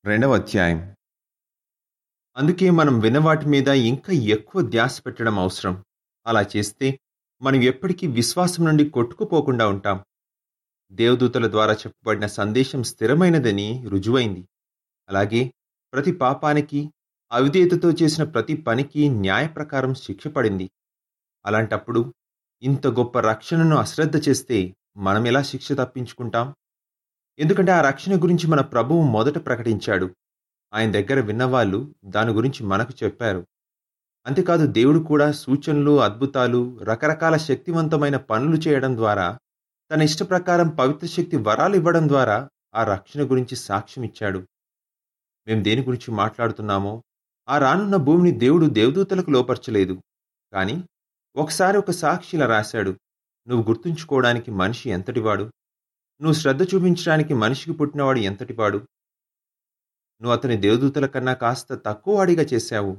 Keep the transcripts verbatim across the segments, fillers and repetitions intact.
రెండవ అధ్యాయం. అందుకే మనం విన్న వాటి మీద ఇంకా ఎక్కువ ధ్యాస పెట్టడం అవసరం. అలా చేస్తే మనం ఎప్పటికీ విశ్వాసం నుండి కొట్టుకుపోకుండా ఉంటాం. దేవదూతల ద్వారా చెప్పబడిన సందేశం స్థిరమైనదని రుజువైంది. అలాగే ప్రతి పాపానికి, అవిధేయతతో చేసిన ప్రతి పనికి న్యాయ ప్రకారం శిక్ష పడింది. అలాంటప్పుడు ఇంత గొప్ప రక్షణను అశ్రద్ధ చేస్తే మనం ఎలా శిక్ష తప్పించుకుంటాం? ఎందుకంటే ఆ రక్షణ గురించి మన ప్రభువు మొదట ప్రకటించాడు. ఆయన దగ్గర విన్నవాళ్ళు దాని గురించి మనకు చెప్పారు. అంతేకాదు, దేవుడు కూడా సూచనలు, అద్భుతాలు, రకరకాల శక్తివంతమైన పనులు చేయడం ద్వారా, తన ఇష్ట ప్రకారం పవిత్ర శక్తి వరాలు ఇవ్వడం ద్వారా ఆ రక్షణ గురించి సాక్ష్యం ఇచ్చాడు. మేం దేని గురించి మాట్లాడుతున్నామో ఆ రానున్న భూమిని దేవుడు దేవదూతలకు లోపర్చలేదు. కానీ ఒకసారి ఒక సాక్షి ఇలా రాశాడు: నువ్వు గుర్తుంచుకోవడానికి మనిషి ఎంతటివాడు, నువ్వు శ్రద్ధ చూపించడానికి మనిషికి పుట్టినవాడు ఎంతటివాడు. నువ్వు అతని దేవదూతల కన్నా కాస్త తక్కువ వాడిగా చేశావు.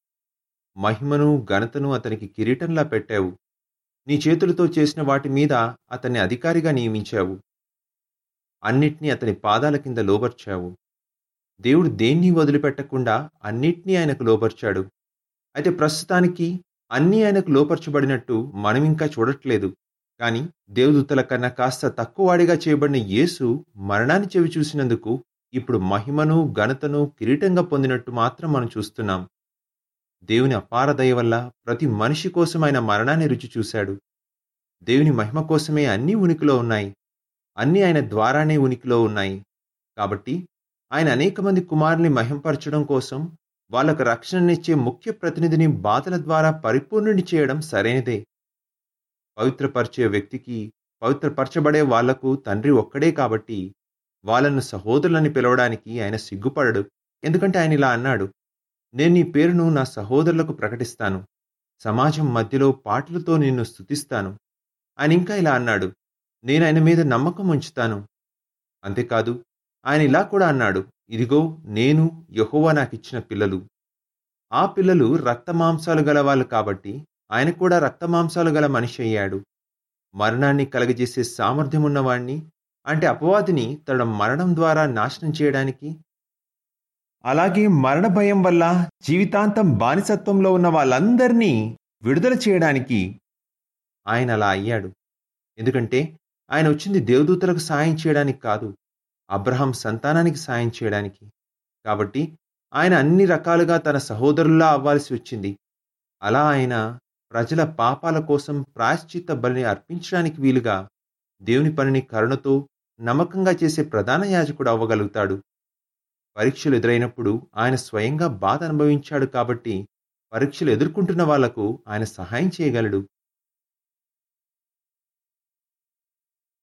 మహిమను, ఘనతను అతనికి కిరీటంలా పెట్టావు. నీ చేతులతో చేసిన వాటి మీద అతన్ని అధికారిగా నియమించావు. అన్నిటినీ అతని పాదాల కింద లోబర్చావు. దేవుడు దేన్ని వదిలిపెట్టకుండా అన్నిటినీ ఆయనకు లోబర్చాడు. అయితే ప్రస్తుతానికి అన్నీ ఆయనకు లోపర్చబడినట్టు మనం ఇంకా చూడట్లేదు. కానీ దేవదూతల కన్నా కాస్త తక్కువ వాడిగా చేయబడిన యేసు మరణాన్ని చెవి చూసినందుకు ఇప్పుడు మహిమను, ఘనతను కిరీటంగా పొందినట్టు మాత్రం మనం చూస్తున్నాం. దేవుని అపార దయ వల్ల ప్రతి మనిషి కోసం ఆయన మరణాన్ని రుచి చూశాడు. దేవుని మహిమ కోసమే అన్నీ ఉనికిలో ఉన్నాయి. అన్నీ ఆయన ద్వారానే ఉనికిలో ఉన్నాయి. కాబట్టి ఆయన అనేక మంది కుమారుల్ని మహింపరచడం కోసం వాళ్లకు రక్షణనిచ్చే ముఖ్య ప్రతినిధిని బాధల ద్వారా పరిపూర్ణుని చేయడం సరైనదే. పవిత్రపరిచే వ్యక్తికి, పవిత్రపరచబడే వాళ్లకు తండ్రి ఒక్కడే కాబట్టి వాళ్ళను సహోదరులని పిలవడానికి ఆయన సిగ్గుపడడు. ఎందుకంటే ఆయన ఇలా అన్నాడు: నేను నీ పేరును నా సహోదరులకు ప్రకటిస్తాను, సమాజం మధ్యలో పాటలతో నిన్ను స్తుతిస్తాను. ఆయన ఇంకా ఇలా అన్నాడు: నేను ఆయన మీద నమ్మకం ఉంచుతాను. అంతేకాదు, ఆయన ఇలా కూడా అన్నాడు: ఇదిగో నేను యెహోవా నాకిచ్చిన పిల్లలు. ఆ పిల్లలు రక్తమాంసాలు గల వాళ్ళు కాబట్టి ఆయన కూడా రక్తమాంసాలు గల మనిషి అయ్యాడు. మరణాన్ని కలగజేసే సామర్థ్యం ఉన్నవాణ్ణి, అంటే అపవాదిని తన మరణం ద్వారా నాశనం చేయడానికి, అలాగే మరణ భయం వల్ల జీవితాంతం బానిసత్వంలో ఉన్న వాళ్ళందరినీ విడుదల చేయడానికి ఆయన అలా అయ్యాడు. ఎందుకంటే ఆయన వచ్చింది దేవదూతలకు సాయం చేయడానికి కాదు, అబ్రహాం సంతానానికి సాయం చేయడానికి. కాబట్టి ఆయన అన్ని రకాలుగా తన సహోదరుల్లా అవ్వాల్సి వచ్చింది. అలా ఆయన ప్రజల పాపాల కోసం ప్రాయశ్చిత్త బలిని అర్పించడానికి వీలుగా దేవుని పనిని కరుణతో నమ్మకంగా చేసే ప్రధాన యాజకుడు అవ్వగలుగుతాడు. పరీక్షలు ఎదురైనప్పుడు ఆయన స్వయంగా బాధ అనుభవించాడు కాబట్టి పరీక్షలు ఎదుర్కొంటున్న వాళ్లకు ఆయన సహాయం చేయగలడు.